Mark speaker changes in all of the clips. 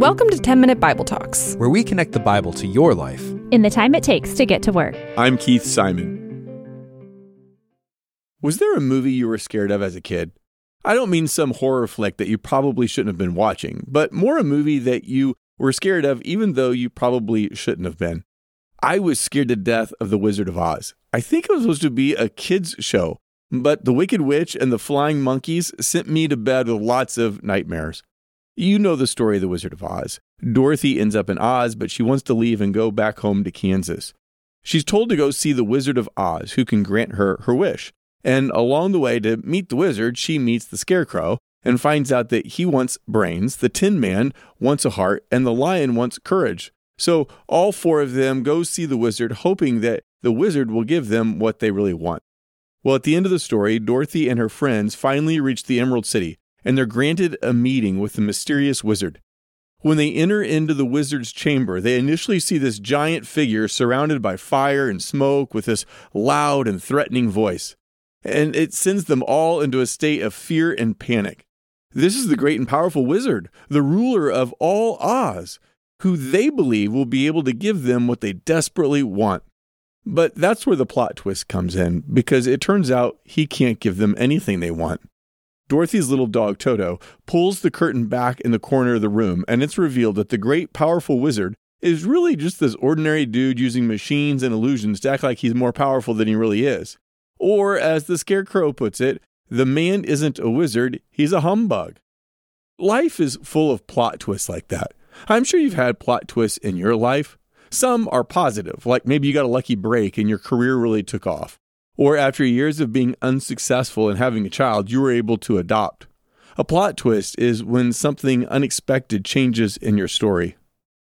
Speaker 1: Welcome to 10-Minute Bible Talks,
Speaker 2: where we connect the Bible to your life
Speaker 3: in the time it takes to get to work.
Speaker 4: I'm Keith Simon. Was there a movie you were scared of as a kid? I don't mean some horror flick that you probably shouldn't have been watching, but more a movie that you were scared of even though you probably shouldn't have been. I was scared to death of The Wizard of Oz. I think it was supposed to be a kids' show, but the Wicked Witch and the Flying Monkeys sent me to bed with lots of nightmares. You know the story of The Wizard of Oz. Dorothy ends up in Oz, but she wants to leave and go back home to Kansas. She's told to go see the Wizard of Oz, who can grant her her wish. And along the way to meet the wizard, she meets the Scarecrow and finds out that he wants brains, the Tin Man wants a heart, and the Lion wants courage. So all four of them go see the wizard, hoping that the wizard will give them what they really want. Well, at the end of the story, Dorothy and her friends finally reach the Emerald City, and they're granted a meeting with the mysterious wizard. When they enter into the wizard's chamber, they initially see this giant figure surrounded by fire and smoke with this loud and threatening voice. And it sends them all into a state of fear and panic. This is the great and powerful wizard, the ruler of all Oz, who they believe will be able to give them what they desperately want. But that's where the plot twist comes in, because it turns out he can't give them anything they want. Dorothy's little dog, Toto, pulls the curtain back in the corner of the room, and it's revealed that the great, powerful wizard is really just this ordinary dude using machines and illusions to act like he's more powerful than he really is. Or, as the Scarecrow puts it, the man isn't a wizard, he's a humbug. Life is full of plot twists like that. I'm sure you've had plot twists in your life. Some are positive, like maybe you got a lucky break and your career really took off. Or after years of being unsuccessful and having a child, you were able to adopt. A plot twist is when something unexpected changes in your story.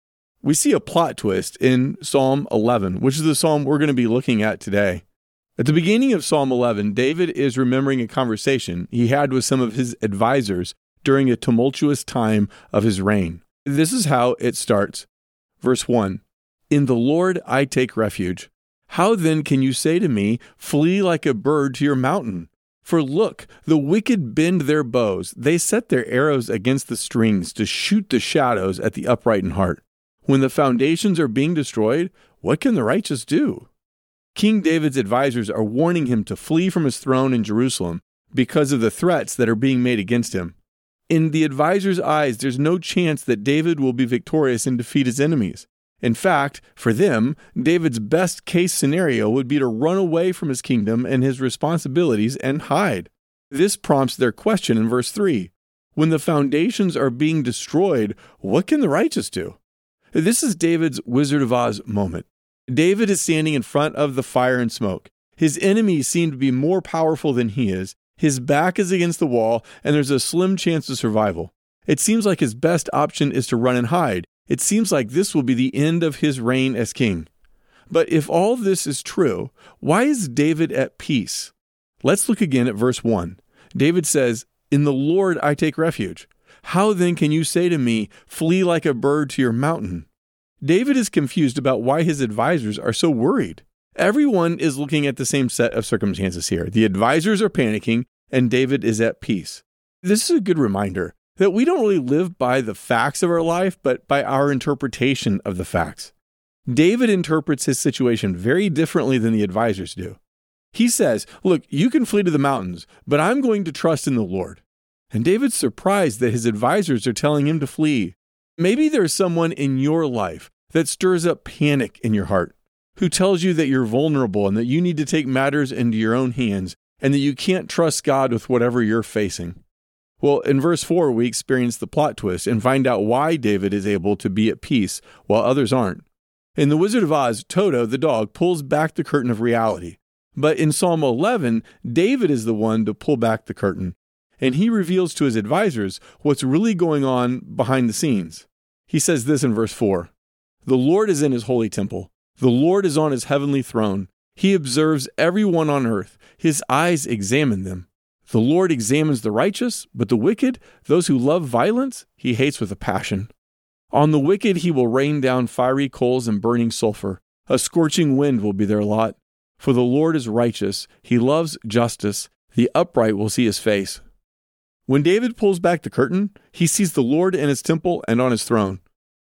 Speaker 4: We see a plot twist in Psalm 11, which is the psalm we're going to be looking at today. At the beginning of Psalm 11, David is remembering a conversation he had with some of his advisors during a tumultuous time of his reign. This is how it starts. Verse 1, "In the Lord I take refuge. How then can you say to me, 'Flee like a bird to your mountain'? For look, the wicked bend their bows. They set their arrows against the strings to shoot the shadows at the upright in heart. When the foundations are being destroyed, what can the righteous do?" King David's advisors are warning him to flee from his throne in Jerusalem because of the threats that are being made against him. In the advisors' eyes, there's no chance that David will be victorious and defeat his enemies. In fact, for them, David's best case scenario would be to run away from his kingdom and his responsibilities and hide. This prompts their question in verse 3. When the foundations are being destroyed, what can the righteous do? This is David's Wizard of Oz moment. David is standing in front of the fire and smoke. His enemies seem to be more powerful than he is. His back is against the wall, and there's a slim chance of survival. It seems like his best option is to run and hide. It seems like this will be the end of his reign as king. But if all this is true, why is David at peace? Let's look again at verse 1. David says, "In the Lord I take refuge. How then can you say to me, 'Flee like a bird to your mountain'?" David is confused about why his advisors are so worried. Everyone is looking at the same set of circumstances here. The advisors are panicking, and David is at peace. This is a good reminder that we don't really live by the facts of our life, but by our interpretation of the facts. David interprets his situation very differently than the advisors do. He says, "Look, you can flee to the mountains, but I'm going to trust in the Lord." And David's surprised that his advisors are telling him to flee. Maybe there's someone in your life that stirs up panic in your heart, who tells you that you're vulnerable and that you need to take matters into your own hands and that you can't trust God with whatever you're facing. Well, in verse 4, we experience the plot twist and find out why David is able to be at peace while others aren't. In The Wizard of Oz, Toto, the dog, pulls back the curtain of reality. But in Psalm 11, David is the one to pull back the curtain, and he reveals to his advisors what's really going on behind the scenes. He says this in verse 4, "The Lord is in his holy temple. The Lord is on his heavenly throne. He observes everyone on earth. His eyes examine them. The Lord examines the righteous, but the wicked, those who love violence, he hates with a passion. On the wicked he will rain down fiery coals and burning sulfur. A scorching wind will be their lot. For the Lord is righteous. He loves justice. The upright will see his face." When David pulls back the curtain, he sees the Lord in his temple and on his throne.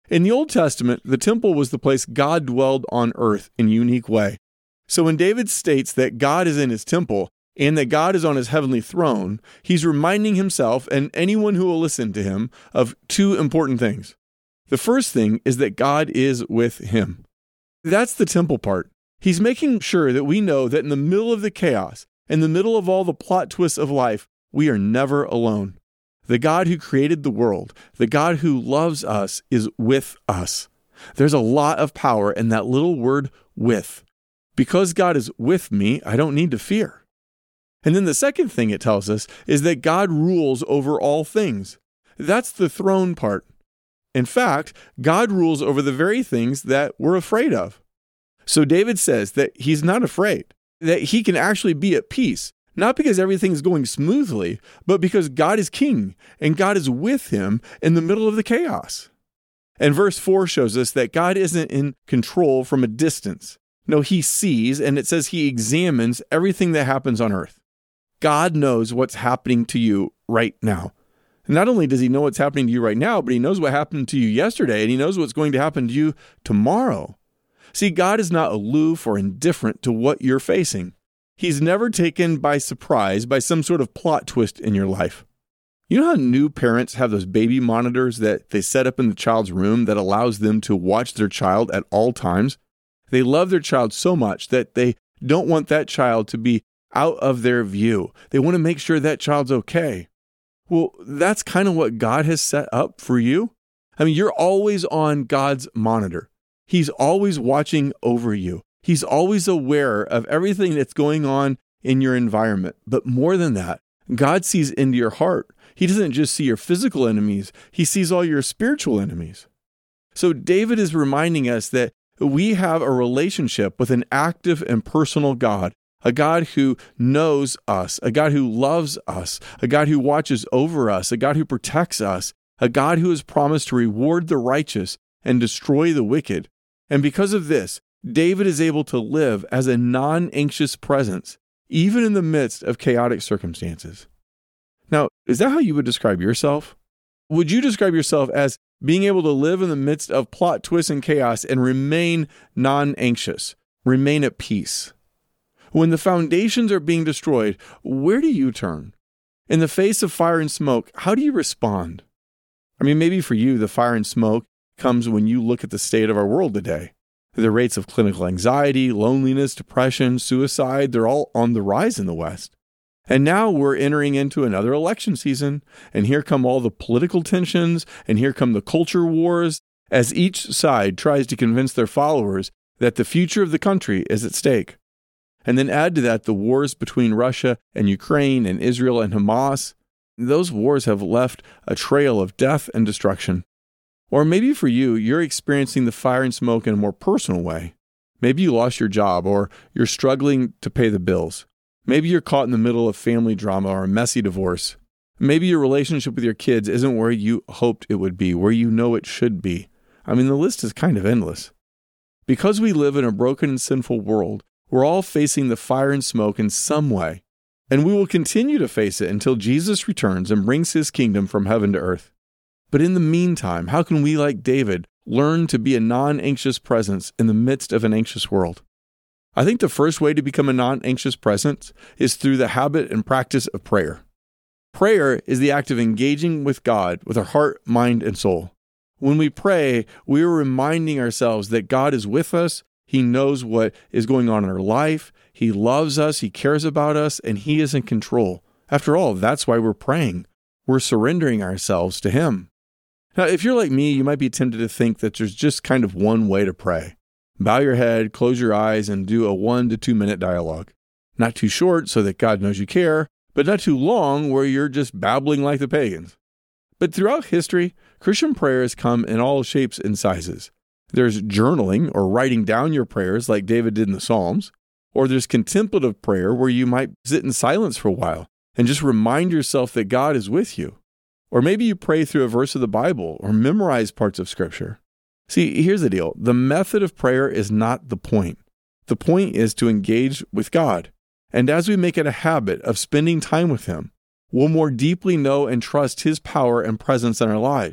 Speaker 4: In the Old Testament, the temple was the place God dwelled on earth in a unique way. So when David states that God is in his temple and that God is on his heavenly throne, he's reminding himself and anyone who will listen to him of two important things. The first thing is that God is with him. That's the temple part. He's making sure that we know that in the middle of the chaos, in the middle of all the plot twists of life, we are never alone. The God who created the world, the God who loves us, is with us. There's a lot of power in that little word with. Because God is with me, I don't need to fear. And then the second thing it tells us is that God rules over all things. That's the throne part. In fact, God rules over the very things that we're afraid of. So David says that he's not afraid, that he can actually be at peace, not because everything's going smoothly, but because God is king and God is with him in the middle of the chaos. And verse 4 shows us that God isn't in control from a distance. No, he sees, and it says he examines everything that happens on earth. God knows what's happening to you right now. And not only does he know what's happening to you right now, but he knows what happened to you yesterday, and he knows what's going to happen to you tomorrow. See, God is not aloof or indifferent to what you're facing. He's never taken by surprise by some sort of plot twist in your life. You know how new parents have those baby monitors that they set up in the child's room that allows them to watch their child at all times? They love their child so much that they don't want that child to be out of their view. They want to make sure that child's okay. Well, that's kind of what God has set up for you. I mean, you're always on God's monitor. He's always watching over you. He's always aware of everything that's going on in your environment. But more than that, God sees into your heart. He doesn't just see your physical enemies. He sees all your spiritual enemies. So David is reminding us that we have a relationship with an active and personal God, a God who knows us, a God who loves us, a God who watches over us, a God who protects us, a God who has promised to reward the righteous and destroy the wicked. And because of this, David is able to live as a non-anxious presence, even in the midst of chaotic circumstances. Now, is that how you would describe yourself? Would you describe yourself as being able to live in the midst of plot twists and chaos and remain non-anxious, remain at peace? When the foundations are being destroyed, where do you turn? In the face of fire and smoke, how do you respond? I mean, maybe for you, the fire and smoke comes when you look at the state of our world today. The rates of clinical anxiety, loneliness, depression, suicide, they're all on the rise in the West. And now we're entering into another election season, and here come all the political tensions, and here come the culture wars, as each side tries to convince their followers that the future of the country is at stake. And then add to that the wars between Russia and Ukraine and Israel and Hamas. Those wars have left a trail of death and destruction. Or maybe for you, you're experiencing the fire and smoke in a more personal way. Maybe you lost your job, or you're struggling to pay the bills. Maybe you're caught in the middle of family drama or a messy divorce. Maybe your relationship with your kids isn't where you hoped it would be, where you know it should be. I mean, the list is kind of endless. Because we live in a broken and sinful world, we're all facing the fire and smoke in some way, and we will continue to face it until Jesus returns and brings his kingdom from heaven to earth. But in the meantime, how can we, like David, learn to be a non-anxious presence in the midst of an anxious world? I think the first way to become a non-anxious presence is through the habit and practice of prayer. Prayer is the act of engaging with God with our heart, mind, and soul. When we pray, we are reminding ourselves that God is with us. He knows what is going on in our life. He loves us. He cares about us, and he is in control. After all, that's why we're praying. We're surrendering ourselves to him. Now, if you're like me, you might be tempted to think that there's just kind of one way to pray. Bow your head, close your eyes, and do a 1 to 2 minute dialogue. Not too short so that God knows you care, but not too long where you're just babbling like the pagans. But throughout history, Christian prayer has come in all shapes and sizes. There's journaling or writing down your prayers like David did in the Psalms, or there's contemplative prayer where you might sit in silence for a while and just remind yourself that God is with you. Or maybe you pray through a verse of the Bible or memorize parts of Scripture. See, here's the deal. The method of prayer is not the point. The point is to engage with God. And as we make it a habit of spending time with him, we'll more deeply know and trust his power and presence in our lives.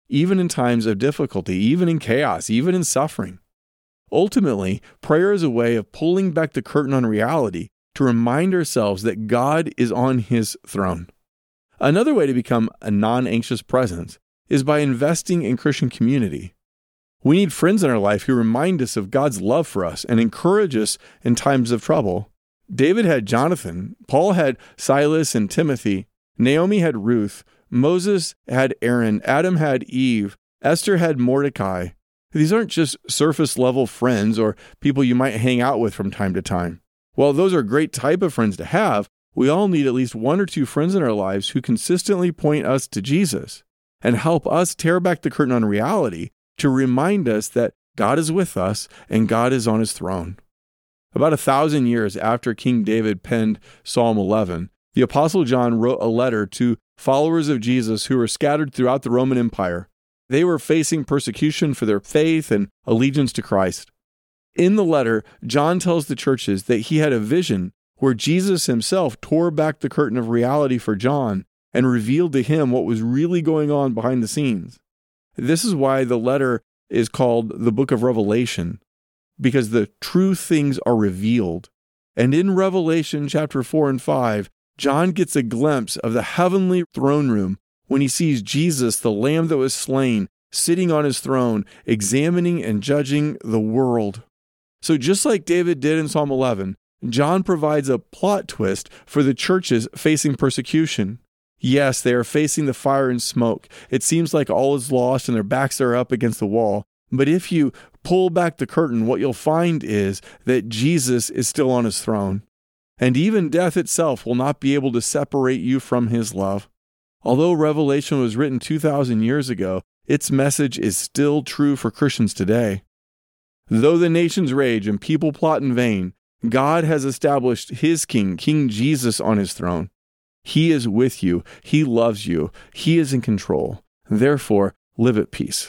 Speaker 4: even in times of difficulty, even in chaos, even in suffering. Ultimately, prayer is a way of pulling back the curtain on reality to remind ourselves that God is on His throne. Another way to become a non-anxious presence is by investing in Christian community. We need friends in our life who remind us of God's love for us and encourage us in times of trouble. David had Jonathan, Paul had Silas and Timothy, Naomi had Ruth, Moses had Aaron, Adam had Eve, Esther had Mordecai. These aren't just surface-level friends or people you might hang out with from time to time. While those are a great type of friends to have, we all need at least one or two friends in our lives who consistently point us to Jesus and help us tear back the curtain on reality to remind us that God is with us and God is on His throne. About 1,000 years after King David penned Psalm 11, the Apostle John wrote a letter to followers of Jesus who were scattered throughout the Roman Empire. They were facing persecution for their faith and allegiance to Christ. In the letter, John tells the churches that he had a vision where Jesus himself tore back the curtain of reality for John and revealed to him what was really going on behind the scenes. This is why the letter is called the Book of Revelation, because the true things are revealed. And in Revelation chapter 4 and 5, John gets a glimpse of the heavenly throne room when he sees Jesus, the Lamb that was slain, sitting on His throne, examining and judging the world. So just like David did in Psalm 11, John provides a plot twist for the churches facing persecution. Yes, they are facing the fire and smoke. It seems like all is lost and their backs are up against the wall. But if you pull back the curtain, what you'll find is that Jesus is still on His throne. And even death itself will not be able to separate you from His love. Although Revelation was written 2,000 years ago, its message is still true for Christians today. Though the nations rage and people plot in vain, God has established His King, King Jesus, on His throne. He is with you. He loves you. He is in control. Therefore, live at peace.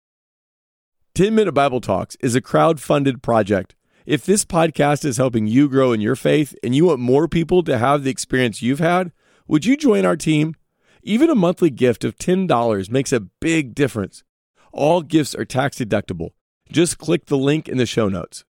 Speaker 4: 10-Minute Bible Talks is a crowd-funded project. If this podcast is helping you grow in your faith and you want more people to have the experience you've had, would you join our team? Even a monthly gift of $10 makes a big difference. All gifts are tax deductible. Just click the link in the show notes.